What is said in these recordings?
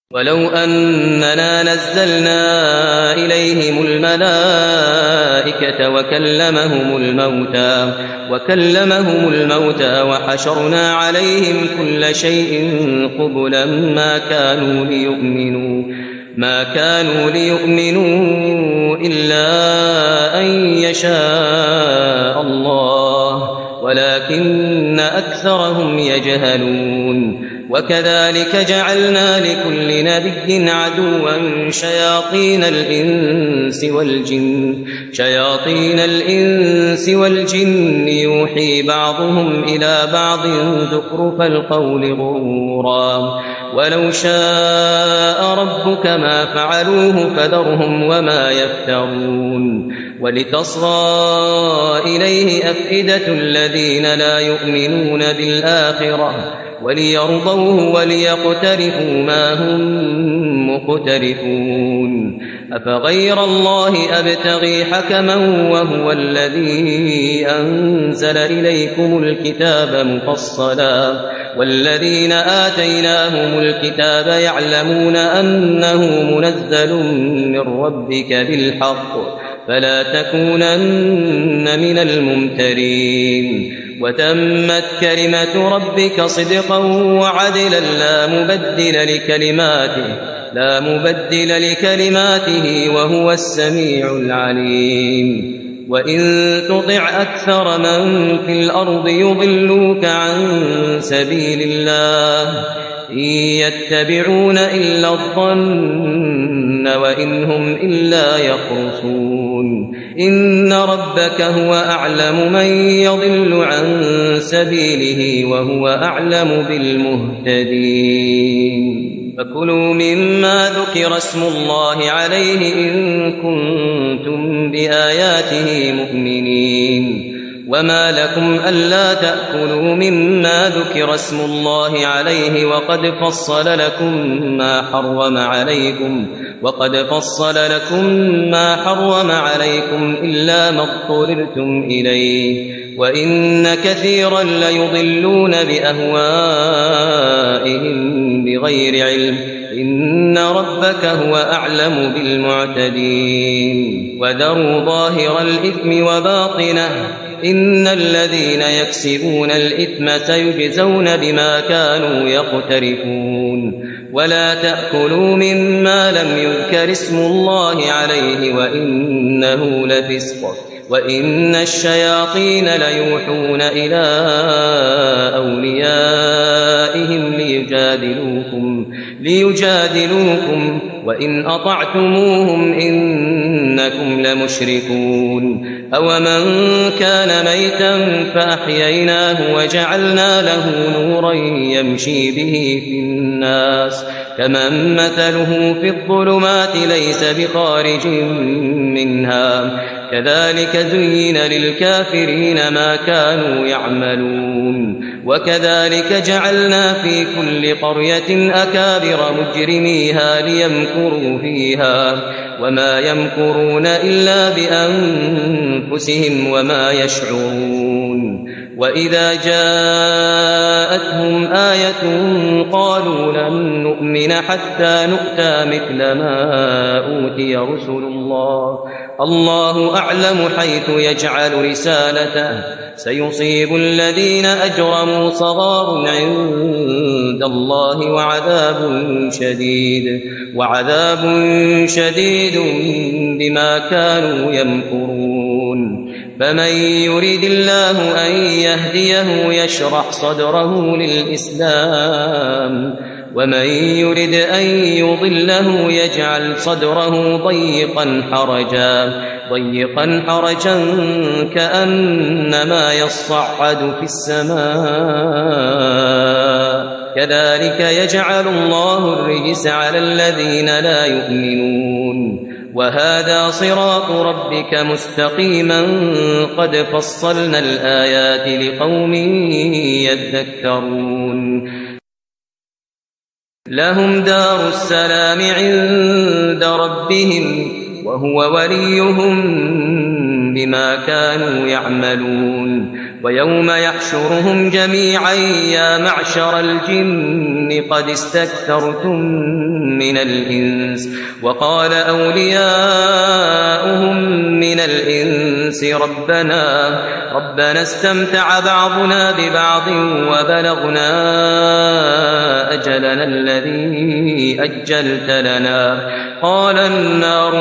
ولو أننا نزلنا إليهم الملائكة وكلمهم الموتى وحشرنا عليهم كل شيء قبلا ما كانوا ليؤمنوا إلا أن يشاء الله ولكن أكثرهم يجهلون. وكذلك جعلنا لكل نبي عدوا شياطين الإنس والجن يوحي بعضهم إلى بعض زخرف القول غرورا ولو شاء ربك ما فعلوه فذرهم وما يفترون. ولتصغى إليه أفئدة الذين لا يؤمنون بالآخرة وليرضوه وليقترفوا ما هم مقترفون. أفغير الله أبتغي حكما وهو الذي أنزل إليكم الكتاب مفصلا والذين آتيناهم الكتاب يعلمون أنه منزل من ربك بالحق فلا تكونن من الممترين. وتمت كلمة ربك صدقا وعدلا لا مبدل لكلماته وهو السميع العليم. وإن تطع أكثر من في الأرض يضلوك عن سبيل الله إن يتبعون إلا الظن وإن هم إلا يخرصون. إن ربك هو أعلم من يضل عن سبيله وهو أعلم بالمهتدين. فكلوا مما ذكر اسم الله عليه إن كنتم بآياته مؤمنين. وما لكم ألا تأكلوا مما ذكر اسم الله عليه وقد فصل لكم ما حرم عليكم إلا ما اضطررتم إليه وإن كثيرا ليضلون بأهوائهم بغير علم إن ربك هو أعلم بالمعتدين. وذروا ظاهر الإثم وباطنه إن الذين يكسبون الإثم سيجزون بما كانوا يقترفون. ولا تأكلوا مما لم يذكر اسم الله عليه وإنه لفسق وإن الشياطين ليوحون إلى أوليائهم ليجادلوكم وإن أطعتموهم إنكم لمشركون. أومن كان ميتا فأحييناه وجعلنا له نورا يمشي به في الناس كمن مثله في الظلمات ليس بخارج منها كذلك زين للكافرين ما كانوا يعملون. وكذلك جعلنا في كل قرية أكابر مجرميها ليمكروا فيها وما يمكرون إلا بأنفسهم وما يشعرون. وإذا جاءتهم آية قالوا لن نؤمن حتى نؤتى مثل ما أوتي رسل الله أعلم حيث يجعل رسالته سيصيب الذين أجرموا صغار عند الله وعذاب شديد بما كانوا يمكرون. فمن يريد الله أن يهديه يشرح صدره للإسلام ومن يرد أن يضله يجعل صدره ضيقا حرجا كأنما يصعد في السماء كذلك يجعل الله الرجس على الذين لا يؤمنون. وهذا صراط ربك مستقيما قد فصلنا الآيات لقوم يذكرون. لهم دار السلام عند ربهم وهو وليهم بما كانوا يعملون. ويوم يحشرهم جميعا يا معشر الجن قد استكثرتم من الإنس وقال أولياؤهم من الإنس ربنا استمتع بعضنا ببعض وبلغنا أجلنا الذي أجلت لنا قال النار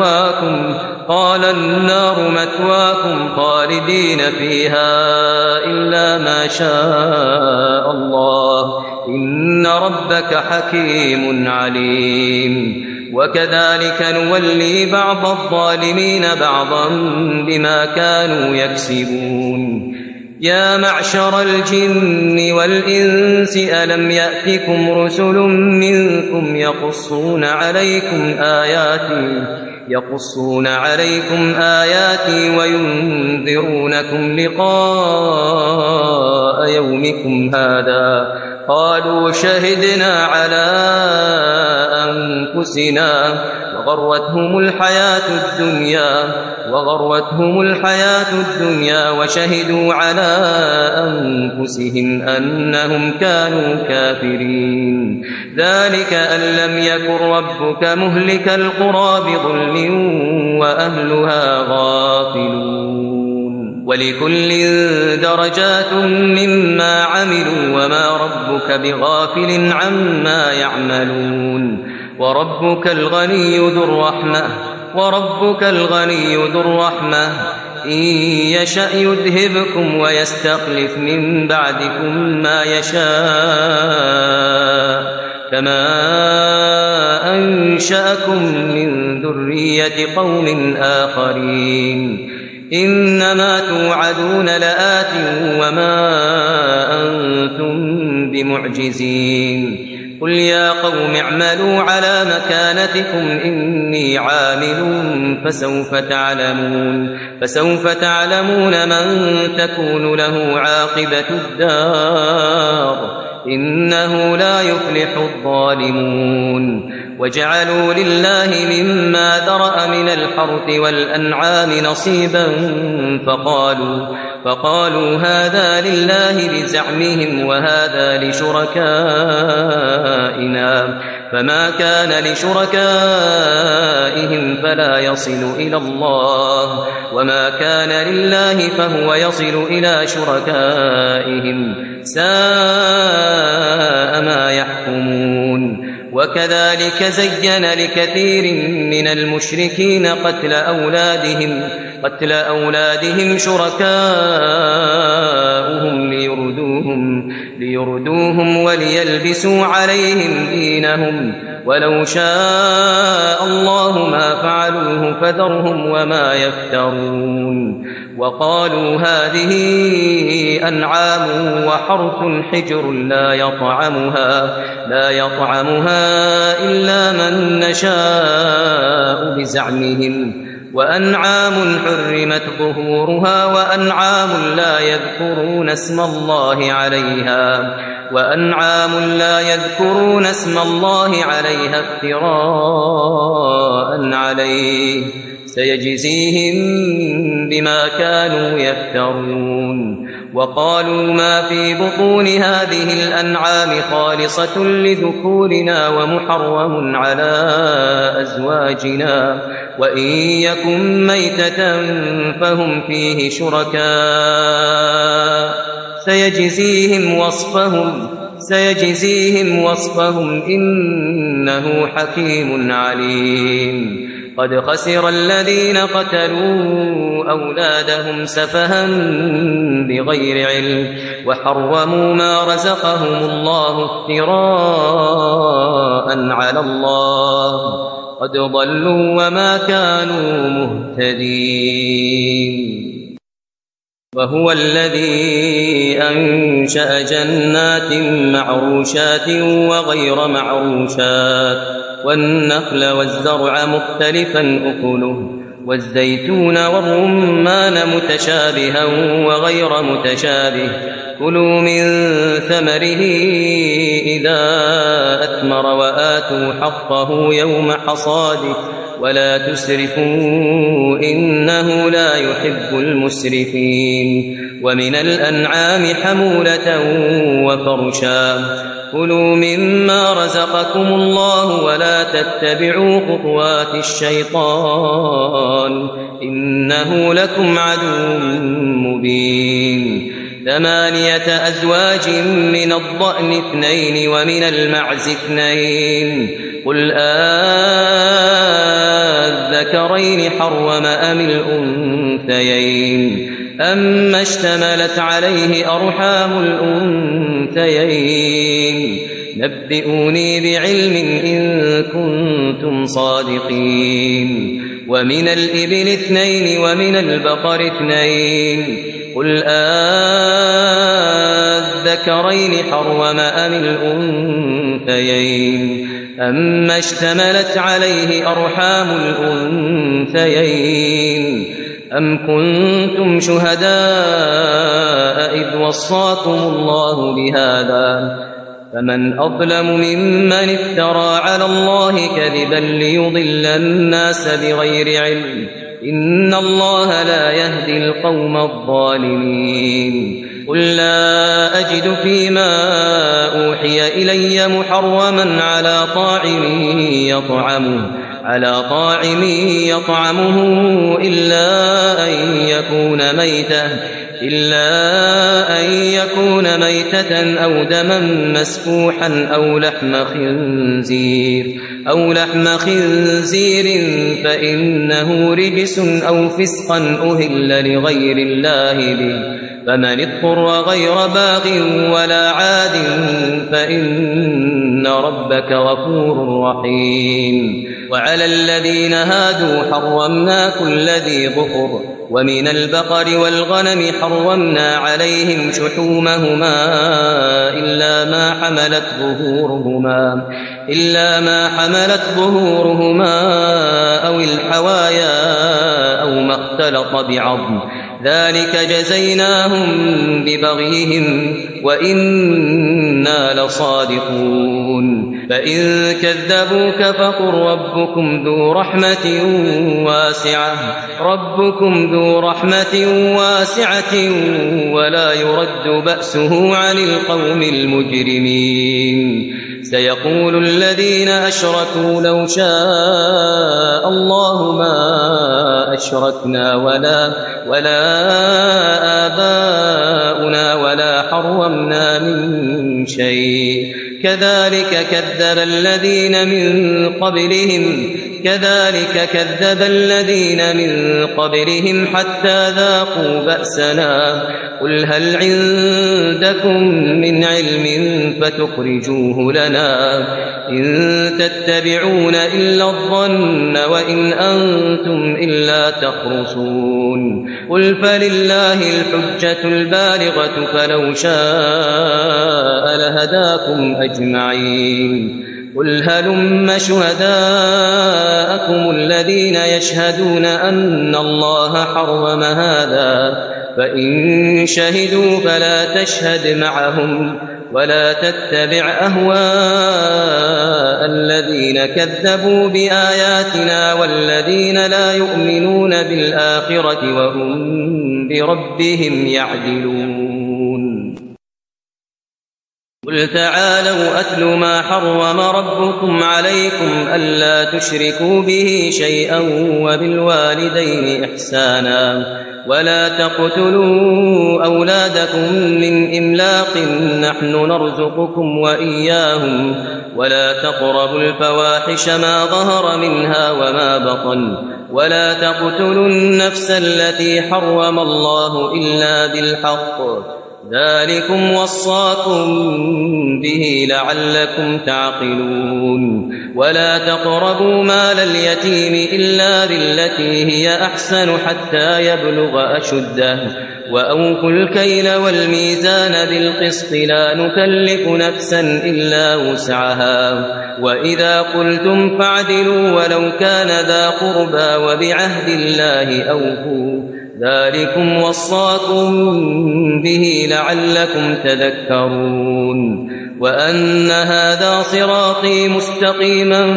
مثواكم خالدين فيها إلا ما شاء الله إن ربك حكيم عليم وكذلك نولي بعض الظالمين بعضا بما كانوا يكسبون يا معشر الجن والإنس ألم يأتكم رسل منكم يقصون عليكم آياتي وينذرونكم لقاء يومكم هذا قالوا شهدنا على أنفسنا وغرتهم الحياة الدنيا وشهدوا على أنفسهم أنهم كانوا كافرين ذلك أن لم يكن ربك مهلك القرى بظلم وأهلها غافلون ولكل درجات مما عملوا وما ربك بغافل عما يعملون وربك الغني ذو الرحمة إن يشأ يذهبكم ويستخلف من بعدكم ما يشاء كما أنشأكم من ذرية قوم آخرين إنما توعدون لآت وما أنتم بمعجزين قل يا قوم اعملوا على مكانتكم إني عامل فسوف تعلمون من تكون له عاقبة الدار إنه لا يفلح الظالمون وجعلوا لله مما ذرأ من الحرث والأنعام نصيبا فقالوا هذا لله بزعمهم وهذا لشركائنا فما كان لشركائهم فلا يصل إلى الله وما كان لله فهو يصل إلى شركائهم ساء ما يحكمون وكذلك زين لكثير من المشركين قتل أولادهم شركاؤهم ليردوهم وليلبسوا عليهم دينهم ولو شاء الله ما فعلوه فذرهم وما يفترون وقالوا هذه أنعام وحرث حجر لا يطعمها إلا من نشاء بزعمهم وأنعام حرمت ظهورها وأنعام لا يذكرون اسم الله عليها افتراء عليه سيجزيهم بما كانوا يفترون وقالوا ما في بطون هذه الأنعام خالصة لذكورنا ومحرم على أزواجنا وإن يكن ميتة فهم فيه شركاء سيجزيهم وصفهم إنه حكيم عليم قد خسر الذين قتلوا أولادهم سفها بغير علم وحرموا ما رزقهم الله افتراء على الله قد ضلوا وما كانوا مهتدين وهو الذي أنشأ جنات معروشات وغير معروشات والنخل والزرع مختلفا أكله والزيتون والرمان متشابها وغير متشابه كلوا من ثمره إذا أثمر وآتوا حقه يوم حصاده ولا تسرفوا إنه لا يحب المسرفين ومن الأنعام حمولة وفرشا كلوا مما رزقكم الله ولا تتبعوا خطوات الشيطان إنه لكم عدو مبين 8 أزواج من الضأن 2 ومن المعز 2 قل الذكرين حرم أم الأنثيين أما اشتملت عليه أرحام الأنثيين نبئوني بعلم إن كنتم صادقين ومن الإبل 2 ومن البقر 2 قل الذكرين حرم أم الأنثيين أما اشتملت عليه أرحام الأنثيين أم كنتم شهداء إذ وصاكم الله بهذا فمن أظلم ممن افترى على الله كذبا ليضل الناس بغير علم إن الله لا يهدي القوم الظالمين قل لا أجد فيما أوحي إلي محرما على طاعم يطعمه إلا أن يكون ميتة أو دما مسفوحا أو لحم خنزير فإنه رجس أو فسقا أهل لغير الله به فمن اضطر غير باغ ولا عاد فإن ربك غفور رحيم وعلى الذين هادوا حرمنا كل ذي ظفر ومن البقر والغنم حرمنا عليهم شحومهما إلا ما حملت ظهورهما أو الحوايا أو ما اختلط بعظم ذلك جزيناهم ببغيهم وإنا لصادقون فإن كذبوك فقل ربكم ذو رحمة واسعة ولا يرد بأسه عن القوم المجرمين سيقول الذين أشركوا لو شاء الله ما أشركنا ولا آباؤنا ولا حرمنا من شيء كذلك كذب الذين من قبلهم حتى ذاقوا بأسنا قل هل عندكم من علم فتخرجوه لنا إن تتبعون إلا الظن وإن أنتم إلا تخرصون قل فلله الحجة البالغة فلو شاء لهداكم أجمعين قل هلم شهداءكم الذين يشهدون أن الله حرم هذا فإن شهدوا فلا تشهد معهم ولا تتبع أهواء الذين كذبوا بآياتنا والذين لا يؤمنون بالآخرة وهم بربهم يعدلون قل تعالوا أتل ما حرم ربكم عليكم ألا تشركوا به شيئا وبالوالدين إحسانا ولا تقتلوا أولادكم من إملاق نحن نرزقكم وإياهم ولا تقربوا الفواحش ما ظهر منها وما بطن ولا تقتلوا النفس التي حرم الله إلا بالحق ذلكم وصاكم به لعلكم تعقلون ولا تقربوا مال اليتيم إلا بالتي هي أحسن حتى يبلغ أشده وأوفوا الكيل والميزان بالقسط لا نكلف نفسا إلا وسعها وإذا قلتم فاعدلوا ولو كان ذا قربى وبعهد الله أوفوا ذلكم وصاكم به لعلكم تذكرون وأن هذا صراطي مستقيما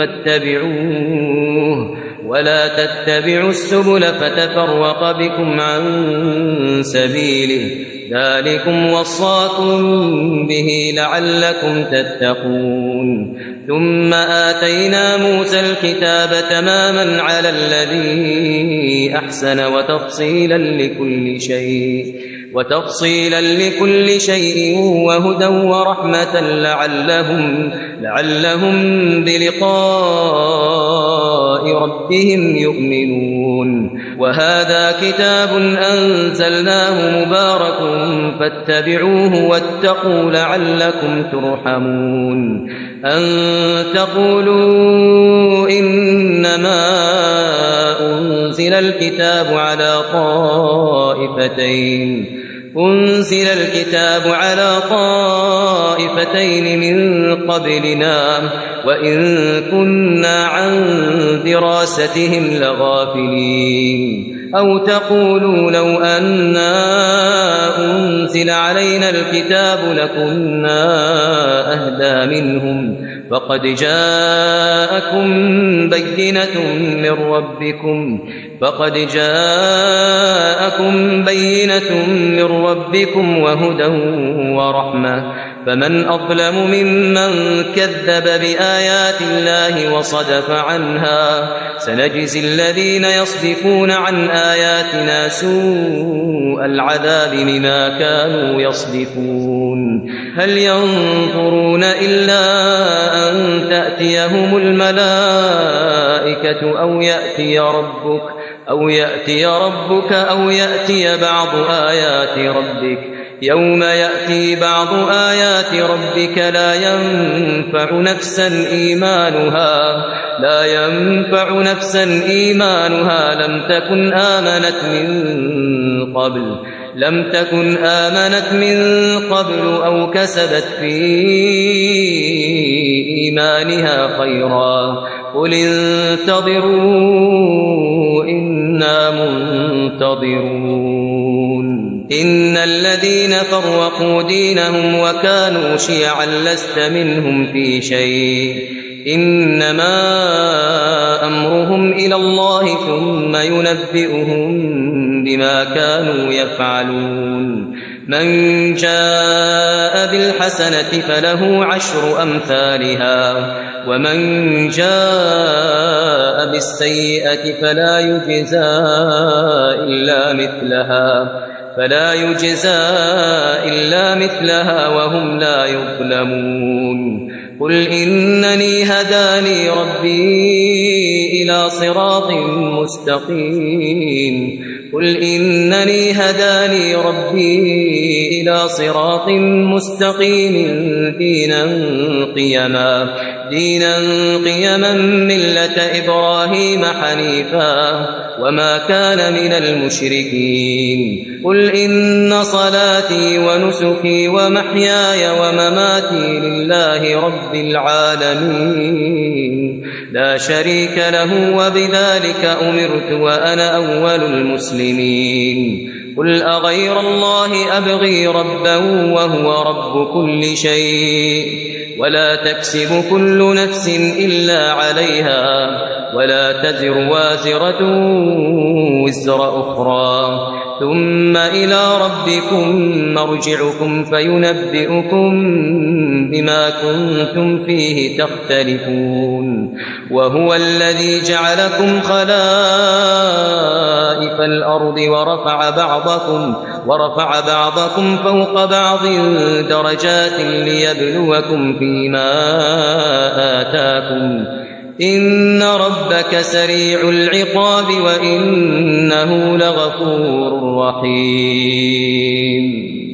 فاتبعوه ولا تتبعوا السبل فتفرق بكم عن سبيله ذلكم وصاكم به لعلكم تتقون ثم آتينا موسى الكتاب تماما على الذي أحسن وتفصيلا لكل شيء وهدى ورحمة لعلهم بلقاء ربهم يؤمنون وهذا كتاب أنزلناه مبارك فاتبعوه واتقوا لعلكم ترحمون أن تقولوا إنما أنزل الكتاب على طائفتين من قبلنا وإن كنا عن دراستهم لغافلين أو تقولوا لو أنا أنزل علينا الكتاب لكنا أهدى منهم فقد جاءكم بينة من ربكم وهدى ورحمة فمن أظلم ممن كذب بآيات الله وصدف عنها سنجزي الذين يصدفون عن آياتنا سوء العذاب بما كانوا يصدفون هل ينظرون إلا أن تأتيهم الملائكة أو يأتي ربك أو يأتي بعض آيات ربك يوم يأتي بعض آيات ربك لا ينفع نفسا إيمانها لم تكن آمنت من قبل أو كسبت في إيمانها خيرا قل انتظروا إنا منتظرون إن الذين فرقوا دينهم وكانوا شيعا لست منهم في شيء إنما أمرهم إلى الله ثم ينبئهم بما كانوا يفعلون من جاء بالحسنة فله 10 أمثالها ومن جاء بالسيئة فلا يجزى إلا مثلها وهم لا يظلمون قل إنني هداني ربي إلى صراط مستقيم دينا قيما ملة إبراهيم حنيفا وما كان من المشركين قل إن صلاتي ونسكي ومحياي ومماتي لله رب العالمين لا شريك له وبذلك أمرت وأنا أول المسلمين قل أغير الله أبغي ربا وهو رب كل شيء ولا تكسب كل نفس إلا عليها ولا تزر وازرة وزر أخرى ثم إلى ربكم مرجعكم فينبئكم بما كنتم فيه تختلفون وهو الذي جعلكم خلائف الأرض ورفع بعضكم فوق بعض درجات ليبلوكم فيما آتاكم إن ربك سريع العقاب وإنه لغفور رحيم